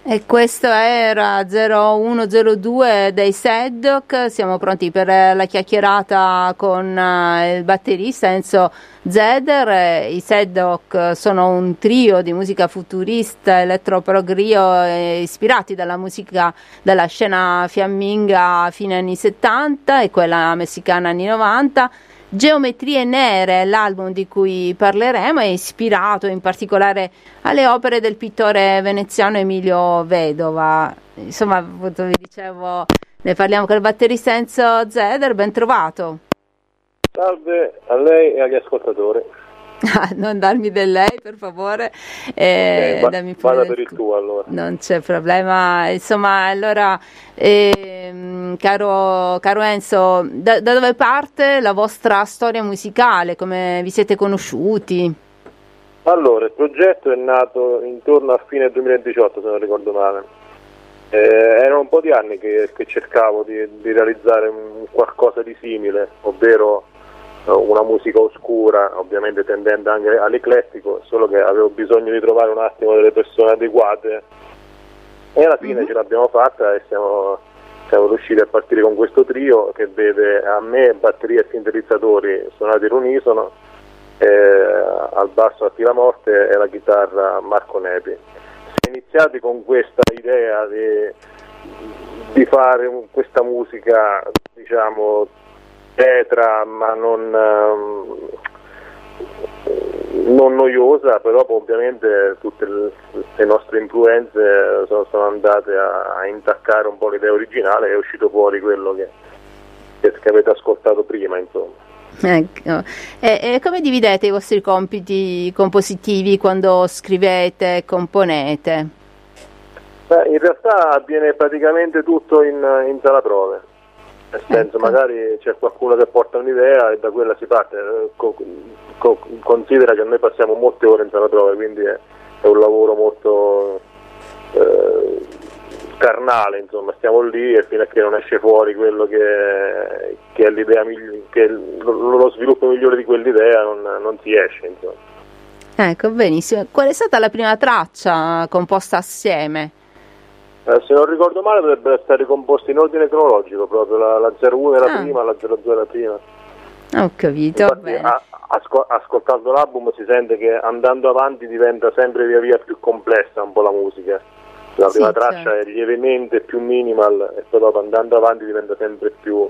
E questo era 0102 dei Seddock. Siamo pronti per la chiacchierata con il batterista Enzo Zeder. I Seddock sono un trio di musica futurista elettroprogrio ispirati dalla musica della scena fiamminga fine anni 70 e quella messicana anni 90. Geometrie Nere, l'album di cui parleremo, è ispirato in particolare alle opere del pittore veneziano Emilio Vedova. Insomma, appunto, vi dicevo, ne parliamo con il batterista Enzo Zeder. Ben trovato. Salve a lei e agli ascoltatori. Non darmi del lei, per favore. Vada per il tuo, allora. Non c'è problema. Insomma, allora, caro Enzo, da dove parte la vostra storia musicale? Come vi siete conosciuti? Allora, il progetto è nato intorno a fine 2018, se non ricordo male. Erano un po' di anni che cercavo di realizzare qualcosa di simile, ovvero una musica oscura, ovviamente tendente anche all'eclettico, solo che avevo bisogno di trovare un attimo delle persone adeguate e alla fine ce l'abbiamo fatta e siamo riusciti a partire con questo trio che vede a me batteria e sintetizzatori suonati all'unisono, al basso Attila Morte e la chitarra Marco Nepi. Siamo iniziati con questa idea di fare questa musica, diciamo, tetra ma non noiosa, però ovviamente tutte le nostre influenze sono andate a intaccare un po' l'idea originale e è uscito fuori quello che avete ascoltato prima, insomma. Ecco. E come dividete i vostri compiti compositivi quando scrivete e componete? In realtà avviene praticamente tutto in sala prove. Nel senso, magari c'è qualcuno che porta un'idea e da quella si parte. Considera che noi passiamo molte ore in sala prove, quindi è un lavoro molto carnale, insomma, stiamo lì e fino a che non esce fuori quello che è l'idea, che è lo sviluppo migliore di quell'idea, non si esce, insomma. Ecco, benissimo. Qual è stata la prima traccia composta assieme? Se non ricordo male dovrebbero essere composti in ordine cronologico, proprio la 01 è la prima, la 02 è la prima. Ho capito. Infatti, bene. ascoltando l'album si sente che andando avanti diventa sempre via più complessa un po' la musica. La prima traccia è lievemente più minimal e poi dopo andando avanti diventa sempre più...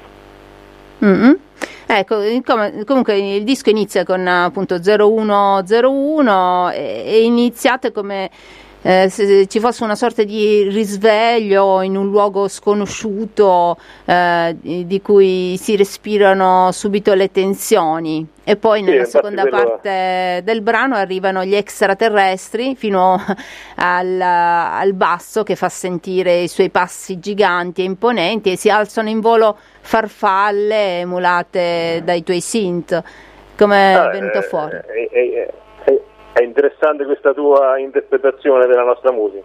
Ecco, comunque il disco inizia con appunto 0101 e iniziate come se ci fosse una sorta di risveglio in un luogo sconosciuto di cui si respirano subito le tensioni e poi nella seconda parte del brano arrivano gli extraterrestri fino al basso che fa sentire i suoi passi giganti e imponenti e si alzano in volo farfalle emulate dai tuoi synth. Come è venuto fuori? È interessante questa tua interpretazione della nostra musica.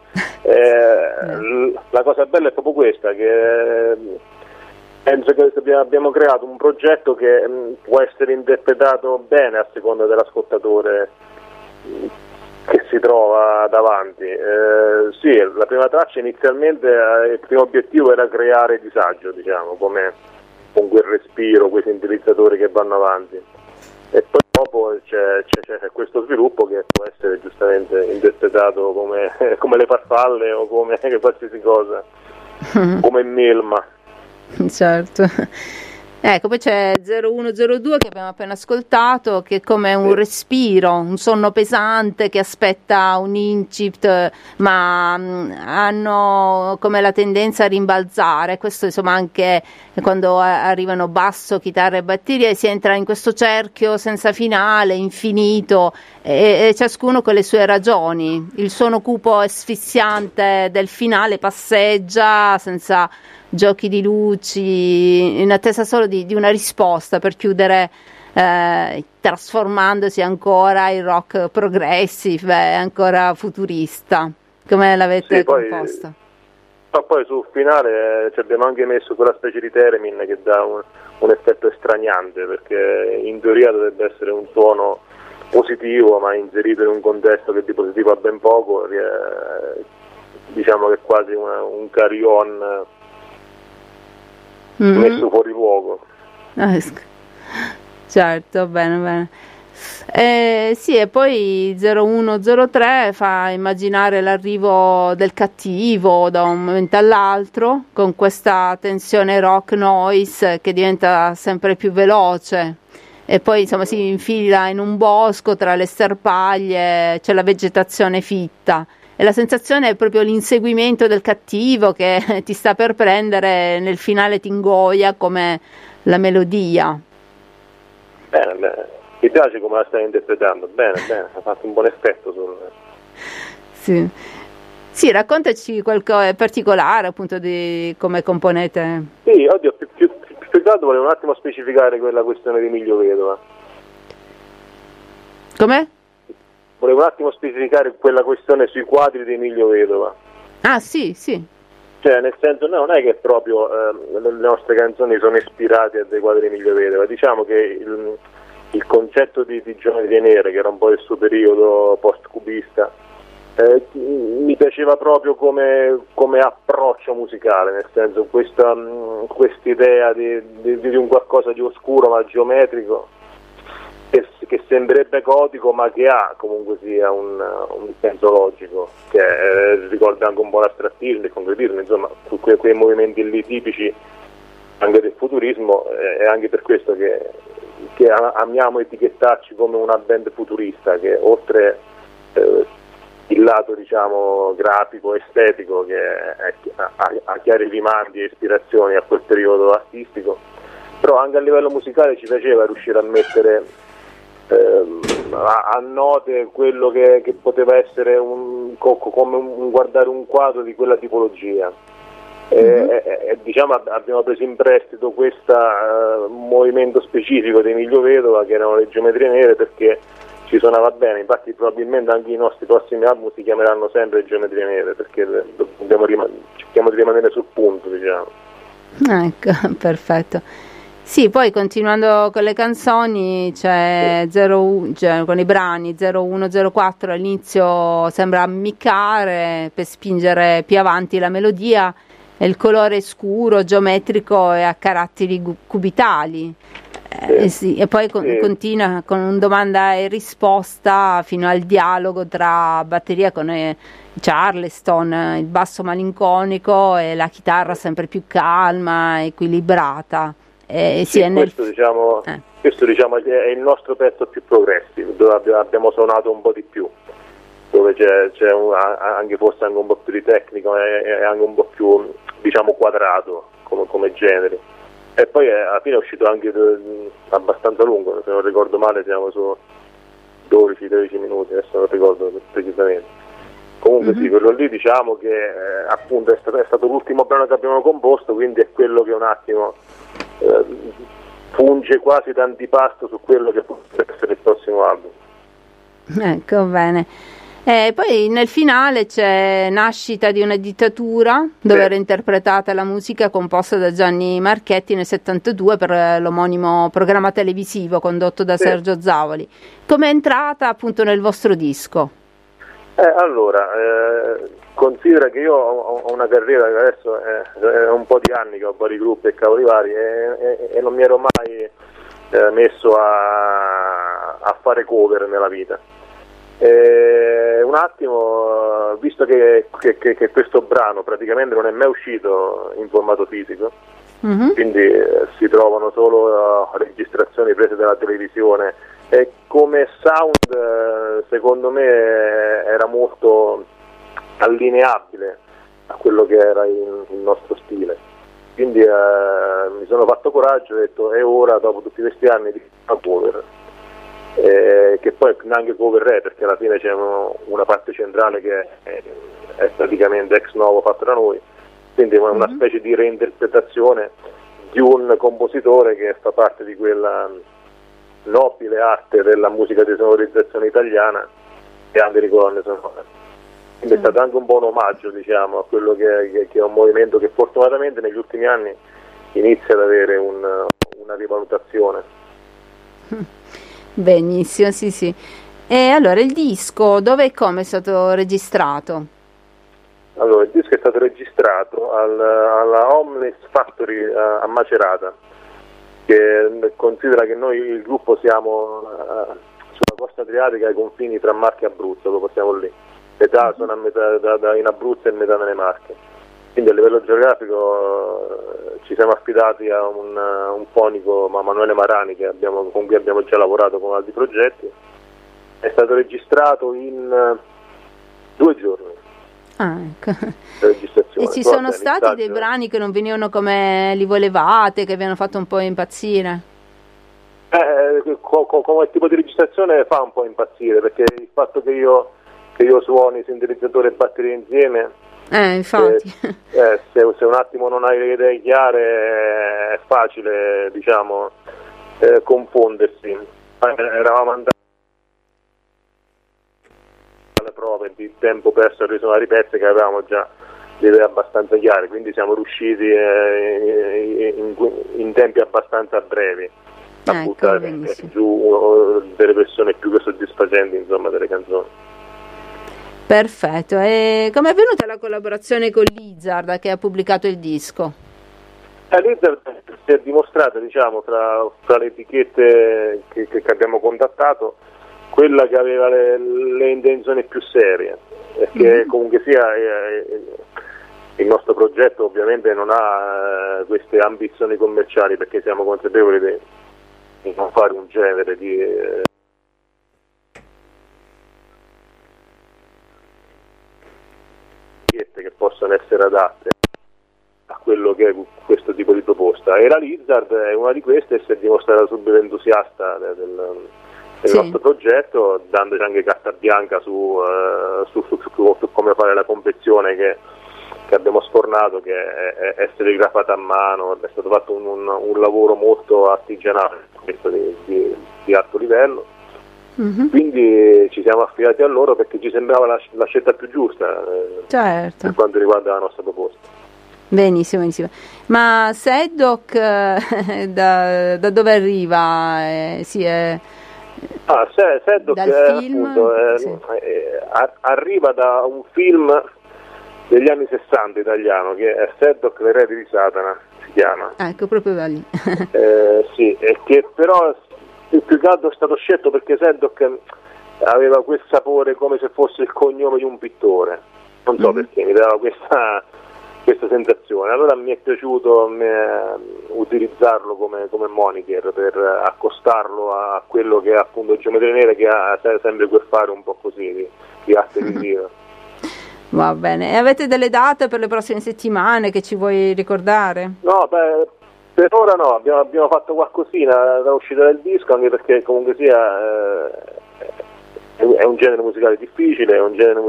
La cosa bella è proprio questa, che penso che abbiamo creato un progetto che può essere interpretato bene a seconda dell'ascoltatore che si trova davanti. Sì, la prima traccia inizialmente il primo obiettivo era creare disagio, diciamo, come con quel respiro, quei sintetizzatori che vanno avanti. E poi dopo c'è questo sviluppo che può essere giustamente interpretato come le farfalle o come qualsiasi cosa, come Melma. Certo. Ecco, poi c'è 0102 che abbiamo appena ascoltato, che è come un respiro, un sonno pesante che aspetta un incipit, ma hanno come la tendenza a rimbalzare. Questo insomma anche quando arrivano basso, chitarra e batteria si entra in questo cerchio senza finale, infinito, e ciascuno con le sue ragioni. Il suono cupo e asfissiante del finale passeggia senza giochi di luci, in attesa solo di una risposta per chiudere, trasformandosi ancora in rock progressive, ancora futurista. Come l'avete composta? Ma poi sul finale ci abbiamo anche messo quella specie di theremin che dà un effetto estraniante, perché in teoria dovrebbe essere un suono positivo, ma inserito in un contesto che di positivo ha ben poco, diciamo che è quasi un carillon messo fuori luogo. Certo, bene. Sì, e poi 0103 fa immaginare l'arrivo del cattivo da un momento all'altro, con questa tensione rock noise che diventa sempre più veloce, e poi insomma si infila in un bosco tra le sterpaglie, c'è la vegetazione fitta e la sensazione è proprio l'inseguimento del cattivo che ti sta per prendere, nel finale ti ingoia come la melodia. Bene. Mi piace come la stai interpretando, bene, ha fatto un buon effetto Sì, raccontaci qualcosa particolare appunto di come componete. Sì, oddio, più che altro volevo un attimo specificare quella questione di Emilio Vedova. Com'è? Volevo un attimo specificare quella questione sui quadri di Emilio Vedova. Ah, sì. Cioè, nel senso, no, non è che proprio le nostre canzoni sono ispirate a dei quadri di Emilio Vedova, diciamo che il concetto di Geometrie Nere, che era un po' il suo periodo post-cubista, mi piaceva proprio come approccio musicale, nel senso quest'idea di un qualcosa di oscuro ma geometrico, che sembrerebbe gotico ma che ha comunque sia un senso logico, che ricorda anche un po' l'astrattismo, il concretismo, insomma quei movimenti lì tipici anche del futurismo, è anche per questo che amiamo etichettarci come una band futurista, che oltre il lato diciamo grafico, estetico, che ha chiari rimandi e ispirazioni a quel periodo artistico, però anche a livello musicale ci piaceva riuscire a mettere a note quello che poteva essere come guardare un quadro di quella tipologia. Diciamo abbiamo preso in prestito questo movimento specifico di Emilio Vedova, che erano le Geometrie Nere, perché ci suonava bene. Infatti probabilmente anche i nostri prossimi album si chiameranno sempre Geometrie Nere, perché cerchiamo di rimanere sul punto, diciamo. Ecco, perfetto. Sì, poi continuando con le canzoni c'è con i brani 0104 all'inizio sembra ammiccare per spingere più avanti la melodia, e il colore scuro, geometrico e a caratteri cubitali. E poi continua con domanda e risposta fino al dialogo tra batteria con Charleston, il basso malinconico e la chitarra sempre più calma, equilibrata. Questo diciamo è il nostro pezzo più progressivo, dove abbiamo suonato un po' di più, dove c'è anche forse anche un po' più di tecnico e anche un po' più diciamo quadrato come genere. E poi alla fine è uscito anche abbastanza lungo, se non ricordo male siamo su 12-13 minuti, adesso non ricordo precisamente. Comunque sì, quello lì diciamo che appunto è stato l'ultimo brano che abbiamo composto, quindi è quello che un attimo funge quasi da antipasto su quello che può essere il prossimo album. Ecco, bene. Poi nel finale c'è Nascita di una dittatura, dove era interpretata la musica composta da Gianni Marchetti nel 72 per l'omonimo programma televisivo condotto da Sergio Zavoli. Come è entrata appunto nel vostro disco? Allora, considera che io ho una carriera che adesso è un po' di anni che ho vari gruppi e cavoli vari e non mi ero mai messo a fare cover nella vita. Un attimo, visto che questo brano praticamente non è mai uscito in formato fisico, quindi si trovano solo registrazioni prese dalla televisione, e come sound secondo me era molto allineabile a quello che era il nostro stile, quindi mi sono fatto coraggio e ho detto è ora, dopo tutti questi anni, di fare una cover. Che poi neanche cover è, perché alla fine c'è una parte centrale che è praticamente ex novo fatta da noi, quindi è una specie di reinterpretazione di un compositore che fa parte di quella nobile arte della musica di sonorizzazione italiana, che ha delle colonne sonore. Quindi è stato anche un buon omaggio, diciamo, a quello che è un movimento che fortunatamente negli ultimi anni inizia ad avere una rivalutazione. Benissimo, sì. E allora il disco dove e come è stato registrato? Allora, il disco è stato registrato alla Omnis Factory a Macerata, che considera che noi il gruppo siamo sulla costa adriatica ai confini tra Marche e Abruzzo, lo portiamo lì. Metà sono a metà in Abruzzo e metà nelle Marche. Quindi a livello geografico ci siamo affidati a un fonico, Manuele Marani, con cui abbiamo già lavorato con altri progetti. È stato registrato in 2 giorni. Ah, ecco. E ci sono stati dei brani che non venivano come li volevate, che vi hanno fatto un po' impazzire? Come tipo di registrazione fa un po' impazzire, perché il fatto che io suoni sintetizzatore e batteria insieme, infatti. Se un attimo non hai le idee chiare è facile, diciamo, confondersi. Eravamo andati alle prove di tempo perso a risuonare i pezzi che avevamo già le idee abbastanza chiare, quindi siamo riusciti in tempi abbastanza brevi a buttare giù delle versioni più che soddisfacenti, insomma, delle canzoni. Perfetto. E come è venuta la collaborazione con Lizard, che ha pubblicato il disco? Lizard si è dimostrata, diciamo, tra le etichette che abbiamo contattato, quella che aveva le intenzioni più serie, perché comunque sia il nostro progetto ovviamente non ha queste ambizioni commerciali, perché siamo consapevoli di non fare un genere di che possono essere adatte a quello che è questo tipo di proposta, e la Lizard è una di queste e si è dimostrata subito entusiasta del nostro progetto, dandoci anche carta bianca su come fare la confezione che abbiamo sfornato, che è serigrafata a mano. È stato fatto un lavoro molto artigianale, questo di alto livello. Quindi ci siamo affidati a loro perché ci sembrava la scelta più giusta, certo, per quanto riguarda la nostra proposta. Benissimo, benissimo. Ma Sedok da dove arriva? Sedok dal film? Appunto, arriva da un film degli anni 60 italiano, che è Sedok l'erede di Satana, si chiama. Ecco, proprio da lì. Sì, e che però il più che altro è stato scelto perché Sedok aveva quel sapore come se fosse il cognome di un pittore, non so perché, mi dava questa sensazione. Allora mi è piaciuto utilizzarlo come moniker per accostarlo a quello che è appunto Geometria Nera, che ha sempre quel fare un po' così di arte visiva. Va bene, e avete delle date per le prossime settimane che ci vuoi ricordare? No, per ora no, abbiamo fatto qualcosina dall'uscita del disco, anche perché comunque sia è un genere musicale difficile,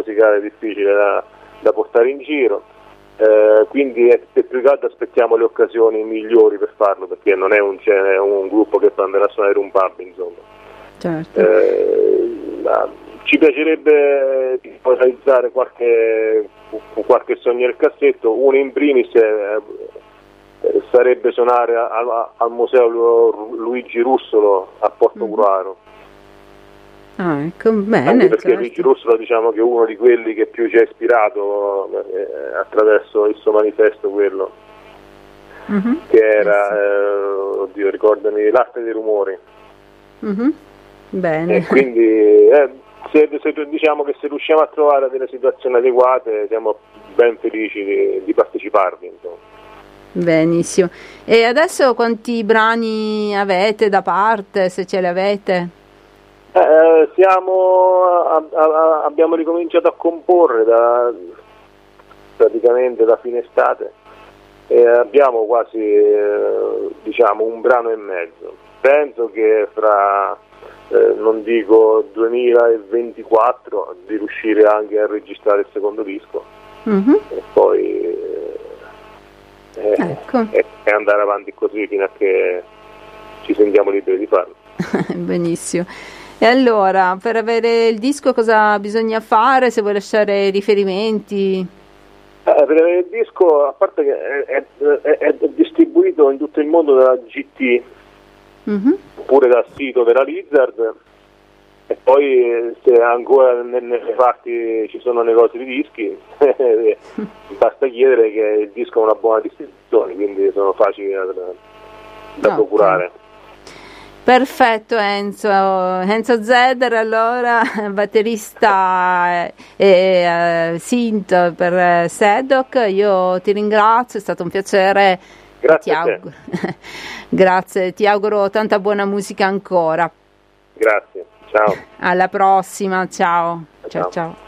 da portare in giro, quindi più che altro aspettiamo le occasioni migliori per farlo, perché non è un gruppo che andrà a suonare un pub, insomma. Certo. Ci piacerebbe realizzare qualche sogno nel cassetto. Uno in primis sarebbe suonare al Museo Luigi Russolo a Portogruaro. Ecco, bene. Anche perché certo. Luigi Russolo, diciamo che è uno di quelli che più ci ha ispirato attraverso il suo manifesto, quello che era, ricordami, l'arte dei rumori. Bene. E quindi diciamo che se riusciamo a trovare delle situazioni adeguate siamo ben felici di parteciparvi, insomma. Benissimo. E adesso quanti brani avete da parte, se ce li avete? Abbiamo ricominciato a comporre praticamente da fine estate e abbiamo quasi un brano e mezzo. Penso che fra non dico 2024 di riuscire anche a registrare il secondo disco e poi e andare avanti così fino a che ci sentiamo liberi di farlo. Benissimo. E allora, per avere il disco cosa bisogna fare, se vuoi lasciare riferimenti? Per avere il disco, a parte che è distribuito in tutto il mondo dalla GT, oppure dal sito della Lizard, E poi se ancora nelle parti ci sono negozi di dischi, basta chiedere che il disco ha una buona distribuzione, quindi sono facili da procurare. Perfetto Enzo Zeder, allora batterista e synth per Sedok, io ti ringrazio, è stato un piacere. Grazie a te. Grazie, ti auguro tanta buona musica ancora. Grazie, ciao. Alla prossima, ciao. Ciao.